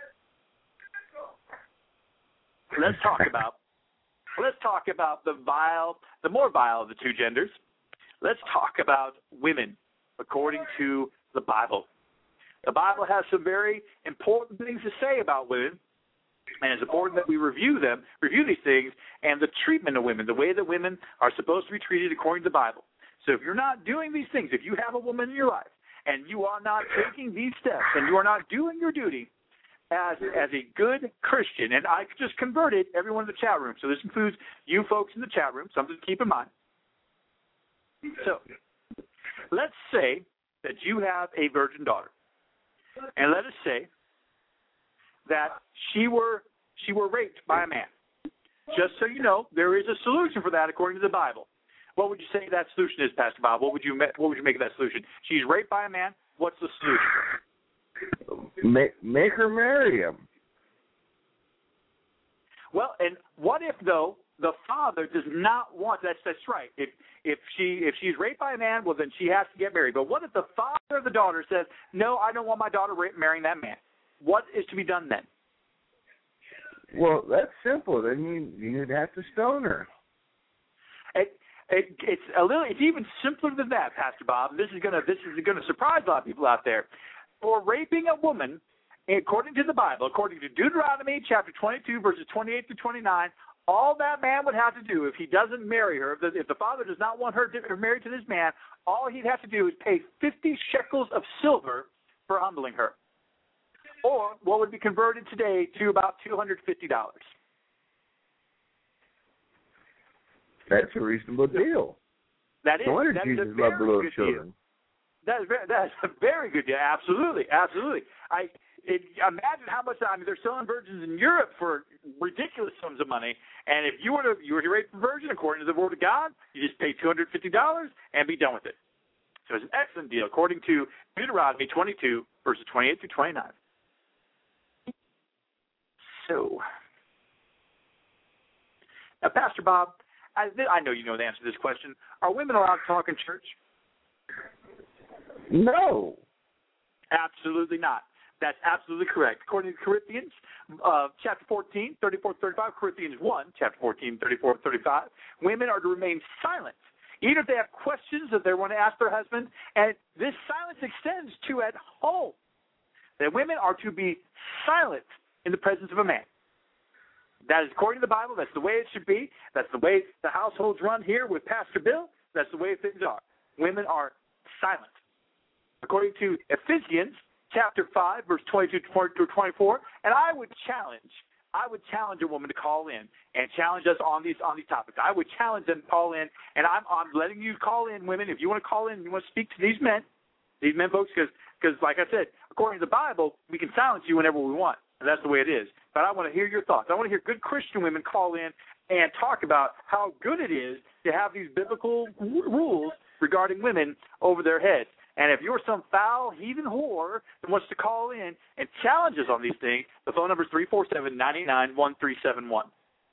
let's talk about Let's talk about the vile, the more vile of the two genders. Let's talk about women according to the Bible. The Bible has some very important things to say about women, and it's important that we review them, review these things, and the treatment of women, the way that women are supposed to be treated according to the Bible. So if you're not doing these things, if you have a woman in your life, and you are not taking these steps, and you are not doing your duty, As as a good Christian, and I just converted everyone in the chat room, so this includes you folks in the chat room, something to keep in mind. So, let's say that you have a virgin daughter, and let us say that she were she were raped by a man. Just so you know, there is a solution for that according to the Bible. What would you say that solution is, Pastor Bob? What would you what would you make of that solution? She's raped by a man. What's the solution? Make, make her marry him. Well, and what if though the father does not want? That's that's right. If if she if she's raped by a man, well then she has to get married. But what if the father of the daughter says, "No, I don't want my daughter marrying that man"? What is to be done then? Well, that's simple. Then you you'd have to stone her. It, it, it's a little. It's even simpler than that, Pastor Bob. This is gonna this is gonna surprise a lot of people out there. For raping a woman, according to the Bible, according to Deuteronomy chapter twenty-two, verses twenty-eight to twenty-nine, all that man would have to do if he doesn't marry her, if the, if the father does not want her to, married to this man, all he'd have to do is pay fifty shekels of silver for humbling her, or what would be converted today to about two hundred fifty dollars. That's a reasonable deal. That is. No wonder that Jesus is a loved the little good children. Deal. That is very, that is a very good deal. Absolutely, absolutely. I it, imagine how much. I mean, they're selling virgins in Europe for ridiculous sums of money. And if you were to you were to rape a virgin according to the Word of God, you just pay two hundred fifty dollars and be done with it. So it's an excellent deal according to Deuteronomy twenty-two, verses twenty-eight through twenty-nine. So, now, Pastor Bob, I, I know you know the answer to this question. Are women allowed to talk in church? No. Absolutely not. That's absolutely correct. According to Corinthians uh, chapter fourteen, thirty-four to thirty-five, Corinthians one, chapter fourteen, thirty-four to thirty-five, women are to remain silent, even if they have questions that they want to ask their husband. And this silence extends to at home. That women are to be silent in the presence of a man. That is according to the Bible. That's the way it should be. That's the way the households run here with Pastor Bill. That's the way things are. Women are silent. According to Ephesians chapter five, verse twenty-two to twenty-four, and I would challenge, I would challenge a woman to call in and challenge us on these on these topics. I would challenge them to call in, and I'm, I'm letting you call in, women. If you want to call in, you want to speak to these men, these men folks, because, because like I said, according to the Bible, we can silence you whenever we want, and that's the way it is. But I want to hear your thoughts. I want to hear good Christian women call in and talk about how good it is to have these biblical rules regarding women over their heads. And if you're some foul heathen whore that wants to call in and challenge us on these things, the phone number is three four seven, nine nine, one three seven one.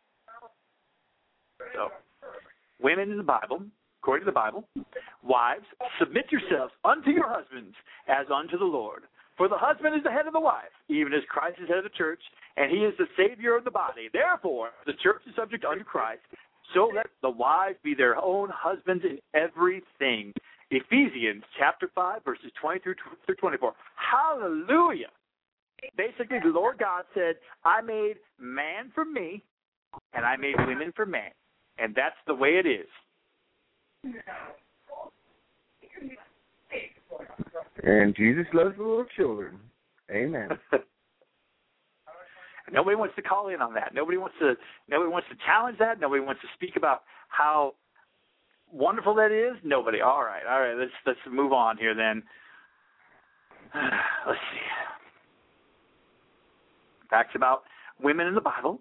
So, women in the Bible, according to the Bible, wives, submit yourselves unto your husbands as unto the Lord. For the husband is the head of the wife, even as Christ is head of the church, and he is the Savior of the body. Therefore, the church is subject unto Christ, so let the wives be their own husbands in everything. Ephesians chapter five, verses twenty through twenty-four. Hallelujah. Basically, the Lord God said, I made man for me, and I made women for man. And that's the way it is. And Jesus loves the little children. Amen. Nobody wants to call in on that. Nobody wants to. Nobody wants to challenge that. Nobody wants to speak about how wonderful that is. Nobody. All right. All right. Let's let's move on here then. Let's see. Facts about women in the Bible.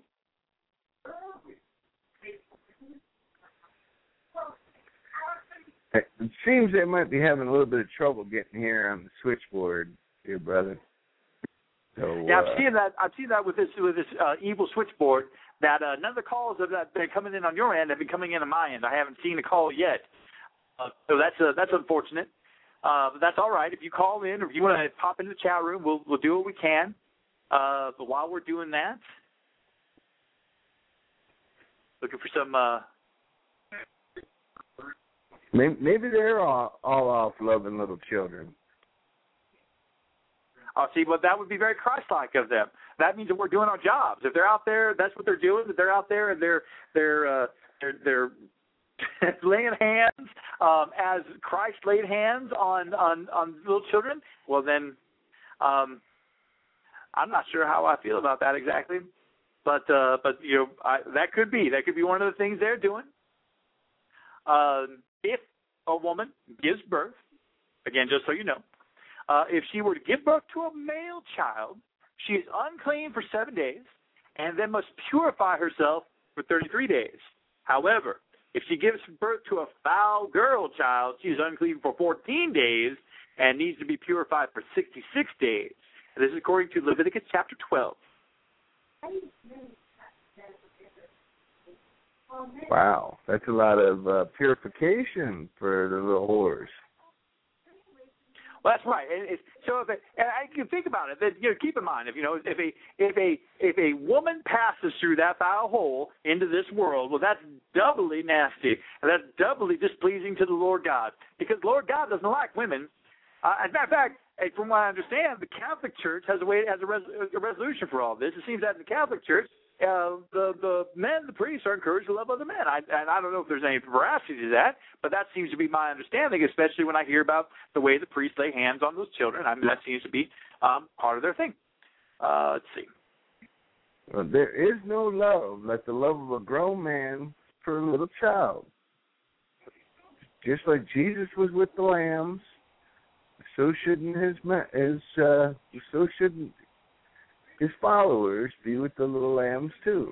It seems they might be having a little bit of trouble getting here on the switchboard, dear brother. So, yeah, I've uh, seen that. I've seen that with this with this uh, evil switchboard. That uh, none of the calls that have been coming in on your end have been coming in on my end. I haven't seen a call yet, uh, so that's uh, that's unfortunate. Uh, but that's all right. If you call in, or if you want to pop into the chat room, we'll we'll do what we can. Uh, but while we're doing that, looking for some. Uh, maybe, maybe they're all, all off loving little children. Oh, see, well, that would be very Christ-like of them. That means that we're doing our jobs. If they're out there, that's what they're doing. If they're out there and they're they're uh, they're, they're laying hands um, as Christ laid hands on, on, on little children. Well, then um, I'm not sure how I feel about that exactly. But uh, but you know I, that could be that could be one of the things they're doing. Uh, if a woman gives birth, again, just so you know. Uh, if she were to give birth to a male child, she is unclean for seven days and then must purify herself for thirty-three days. However, if she gives birth to a foul girl child, she is unclean for fourteen days and needs to be purified for sixty-six days. And this is according to Leviticus chapter twelve. Wow, that's a lot of uh, purification for the little whores. Well, that's right. And it's, so if it, and I can think about it. That, you know, keep in mind, if you know, if a if a if a woman passes through that foul hole into this world, well, that's doubly nasty, and that's doubly displeasing to the Lord God, because Lord God doesn't like women. Uh, as a matter of fact, from what I understand, the Catholic Church has a way has a, res, a resolution for all this. It seems that in the Catholic Church, uh, the the men, the priests, are encouraged to love other men. I, and I don't know if there's any veracity to that, but that seems to be my understanding, especially when I hear about the way the priests lay hands on those children. I mean, that seems to be um, part of their thing. Uh, let's see. Well, there is no love like the love of a grown man for a little child. Just like Jesus was with the lambs, so shouldn't his his uh, so shouldn't his followers be with the little lambs too.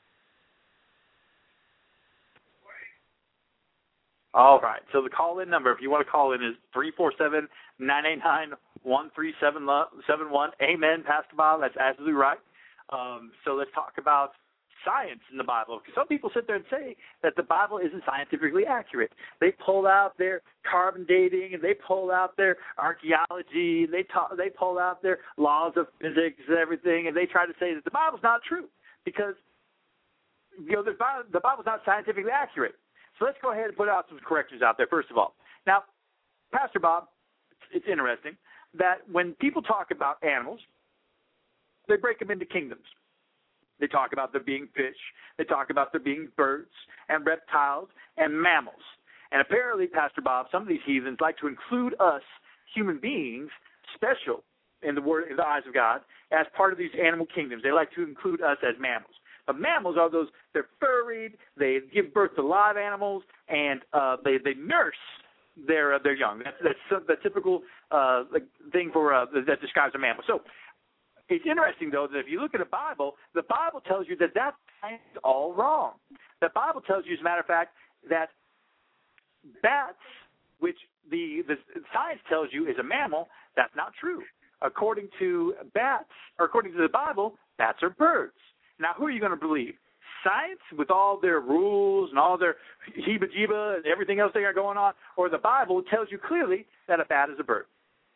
All right. So the call-in number, if you want to call in, is three four seven, nine eight nine, one three seven one. Amen, Pastor Bob. That's absolutely right. Um, so let's talk about science in the Bible. Because some people sit there and say that the Bible isn't scientifically accurate. They pull out their carbon dating, and they pull out their archaeology, and they ta- they pull out their laws of physics and everything, and they try to say that the Bible's not true because you know the, Bible, the Bible's not scientifically accurate. So let's go ahead and put out some corrections out there, first of all. Now, Pastor Bob, it's, it's interesting that when people talk about animals, they break them into kingdoms. They talk about there being fish. They talk about there being birds and reptiles and mammals. And apparently, Pastor Bob, some of these heathens like to include us human beings, special in the word, in the eyes of God, as part of these animal kingdoms. They like to include us as mammals. But mammals are those, they're furried, they give birth to live animals, and uh, they, they nurse their uh, their young. That's, that's the typical uh, thing for uh, that describes a mammal. So it's interesting, though, that if you look at the Bible, the Bible tells you that that's all wrong. The Bible tells you, as a matter of fact, that bats, which the, the science tells you is a mammal, that's not true. According to bats, or according to the Bible, bats are birds. Now, who are you going to believe? Science, with all their rules and all their heebie-jeeba and everything else they got going on, or the Bible tells you clearly that a bat is a bird?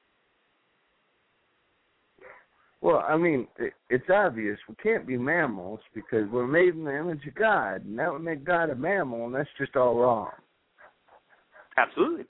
Well, I mean, it's obvious. We can't be mammals because we're made in the image of God, and that would make God a mammal, and that's just all wrong. Absolutely.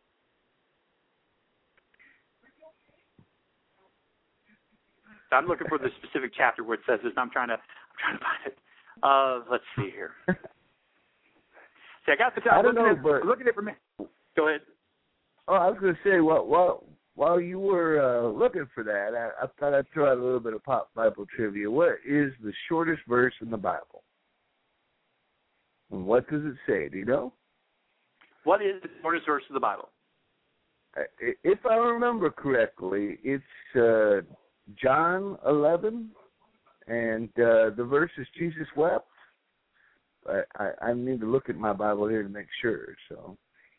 I'm looking for the specific chapter where it says this, and I'm trying to, I'm trying to find it. Uh, let's see here. See, I got the time. I don't looking know, at, but looking at it for me. Go ahead. Oh, I was going to say, while while while you were uh, looking for that, I, I thought I'd throw out a little bit of pop Bible trivia. What is the shortest verse in the Bible? And what does it say? Do you know? What is the shortest verse of the Bible? If I remember correctly, it's uh, John eleven, and uh, the verse is Jesus wept. I, I, I need to look at my Bible here to make sure. So,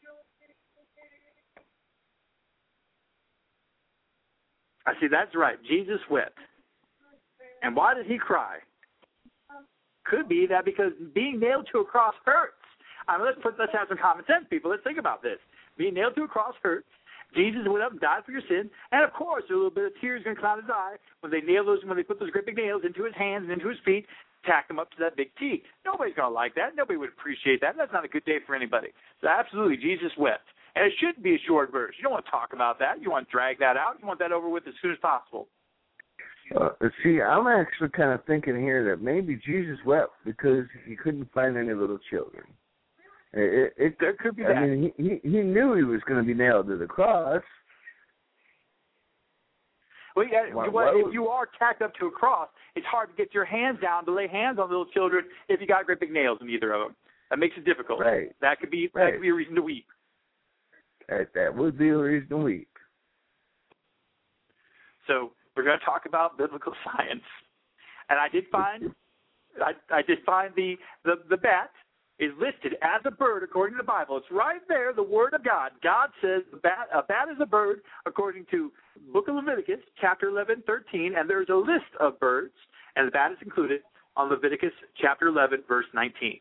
I see. That's right. Jesus wept. And why did he cry? Could be that because being nailed to a cross hurts. I mean, let's put let's have some common sense, people. Let's think about this. Being nailed to a cross hurts. Jesus went up and died for your sin, and of course, a little bit of tears going to come out of his eye when they nail those, when they put those great big nails into his hands and into his feet, tack them up to that big T. Nobody's going to like that. Nobody would appreciate that. That's not a good day for anybody. So absolutely, Jesus wept, and it shouldn't be a short verse. You don't want to talk about that. You want to drag that out. You want that over with as soon as possible. Uh, see, I'm actually kind of thinking here that maybe Jesus wept because he couldn't find any little children. It, it, there could be I that. mean, he, he, he knew he was going to be nailed to the cross. Well, yeah, Why, well why if would, you are tacked up to a cross, it's hard to get your hands down to lay hands on little children if you got great big nails in either of them. That makes it difficult. Right. That could be right. that could be a reason to weep. That, that would be a reason to weep. So we're going to talk about biblical science, and I did find, I, I did find the, the the bat is listed as a bird according to the Bible. It's right there, the Word of God. God says the bat, a bat is a bird according to Book of Leviticus, chapter eleven, thirteen, and there's a list of birds, and the bat is included on Leviticus chapter eleven, verse nineteen.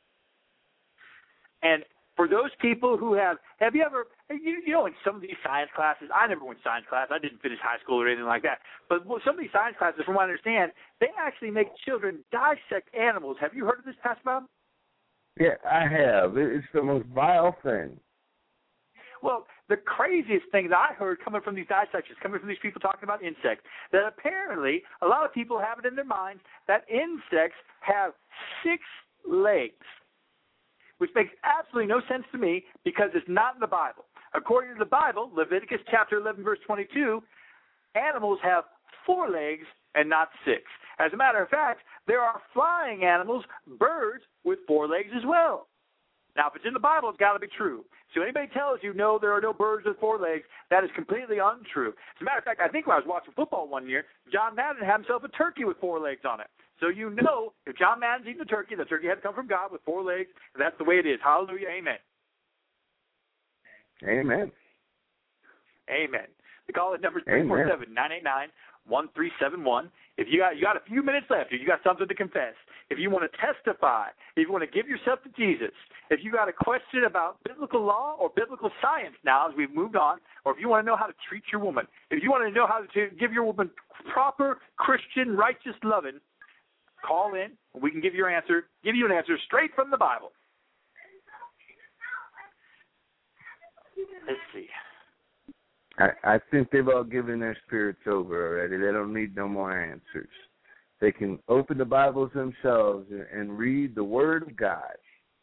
And for those people who have, have you ever, you, you know, in some of these science classes, I never went to science class. I didn't finish high school or anything like that. But some of these science classes, from what I understand, they actually make children dissect animals. Have you heard of this, Pastor Bob? Yeah, I have. It's the most vile thing. Well, the craziest thing that I heard coming from these dissections, coming from these people talking about insects, that apparently a lot of people have it in their minds that insects have six legs, which makes absolutely no sense to me because it's not in the Bible. According to the Bible, Leviticus chapter eleven, verse twenty-two, animals have four legs and not six. As a matter of fact, there are flying animals, birds, with four legs as well. Now, if it's in the Bible, it's got to be true. So anybody tells you, no, there are no birds with four legs, that is completely untrue. As a matter of fact, I think when I was watching football one year, John Madden had himself a turkey with four legs on it. So you know, if John Madden's eating a turkey, the turkey had to come from God with four legs, and that's the way it is. Hallelujah, amen. Amen. Amen. The call at number three four seven, nine eight nine, one three seven one. If you got you got a few minutes left, if you got something to confess, if you want to testify, if you want to give yourself to Jesus, if you got a question about biblical law or biblical science now as we've moved on, or if you want to know how to treat your woman, if you want to know how to give your woman proper Christian righteous loving, call in and we can give your answer, give you an answer straight from the Bible. Let's see. I, I think they've all given their spirits over already. They don't need no more answers. they can open the Bibles themselves and read the Word of God.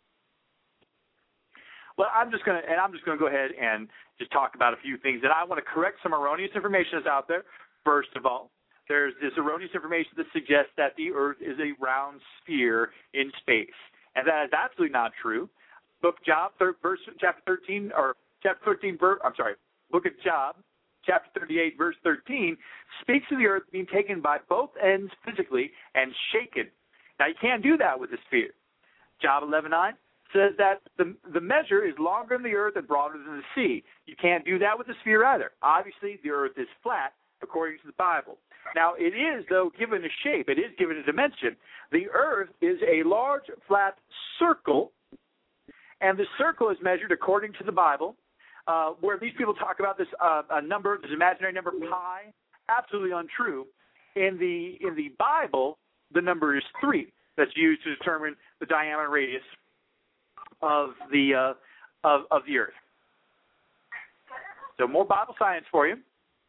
Well, I'm just going to, and I'm just going to go ahead and just talk about a few things. And I want to correct some erroneous information that's out there. First of all, there's this erroneous information that suggests that the Earth is a round sphere in space, and that is absolutely not true. Book of Job, third, verse, chapter thirteen, or chapter thirteen, verse, I'm sorry, Book of Job, chapter thirty-eight, verse thirteen, speaks of the Earth being taken by both ends physically and shaken. Now, you can't do that with a sphere. Job eleven nine says that the the measure is longer than the Earth and broader than the sea. You can't do that with a sphere either. Obviously, the Earth is flat, according to the Bible. Now, it is, though, given a shape. It is given a dimension. The Earth is a large, flat circle, and the circle is measured according to the Bible, uh, where these people talk about this uh, a number, this imaginary number pi, absolutely untrue. In the in the Bible, the number is three. That's used to determine the diameter and radius of the uh, of of the Earth. So more Bible science for you.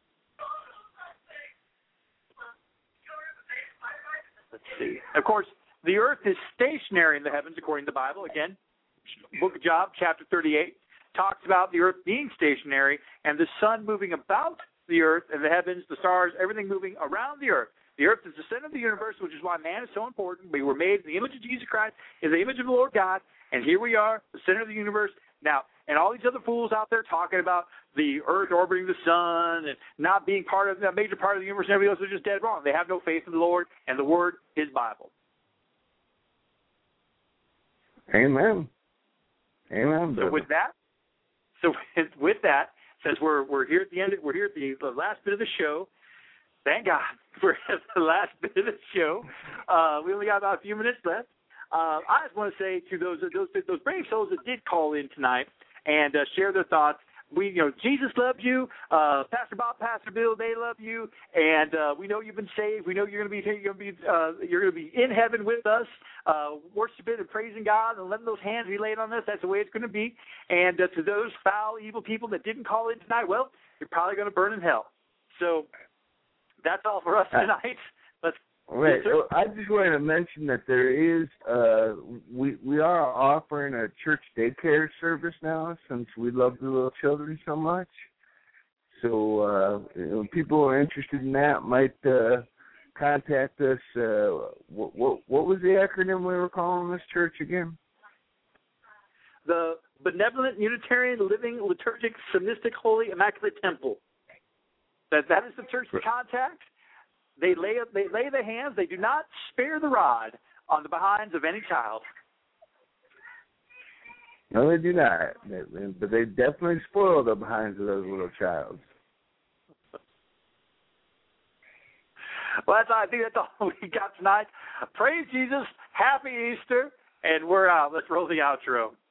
Let's see. Of course, the Earth is stationary in the heavens, according to the Bible. Again, Book of Job, chapter thirty-eight, talks about the Earth being stationary and the sun moving about the Earth and the heavens, the stars, everything moving around the Earth. The Earth is the center of the universe, which is why man is so important. We were made in the image of Jesus Christ, in the image of the Lord God, and here we are, the center of the universe. Now, and all these other fools out there talking about the Earth orbiting the sun and not being part of a major part of the universe and everything else is just dead wrong. They have no faith in the Lord, and the Word is Bible. Amen. Amen. So with that, so with that, since we're we're here at the end, we're here at the, the last bit of the show. Thank God we're at the last bit of the show. Uh, we only got about a few minutes left. Uh, I just want to say to those those those brave souls that did call in tonight and uh, share their thoughts. We, you know, Jesus loves you. Uh, Pastor Bob, Pastor Bill, they love you, and uh, we know you've been saved. We know you're going to be you're going to be uh, you're going to be in heaven with us, uh, worshiping and praising God and letting those hands be laid on us. That's the way it's going to be. And uh, to those foul, evil people that didn't call in tonight, well, you're probably going to burn in hell. So that's all for us tonight. Let's. Wait, yes, I just wanted to mention that there is, uh, we we are offering a church daycare service now since we love the little children so much. So uh, you know, people who are interested in that might uh, contact us. Uh, what, what what was the acronym we were calling this church again? The Benevolent Unitarian Living Liturgic Submistic Holy Immaculate Temple. That that is the church to contact. They lay they lay their hands. They do not spare the rod on the behinds of any child. No, they do not. They, but they definitely spoil the behinds of those little child. Well, that's I think that's all we got tonight. Praise Jesus. Happy Easter. And we're out. Let's roll the outro.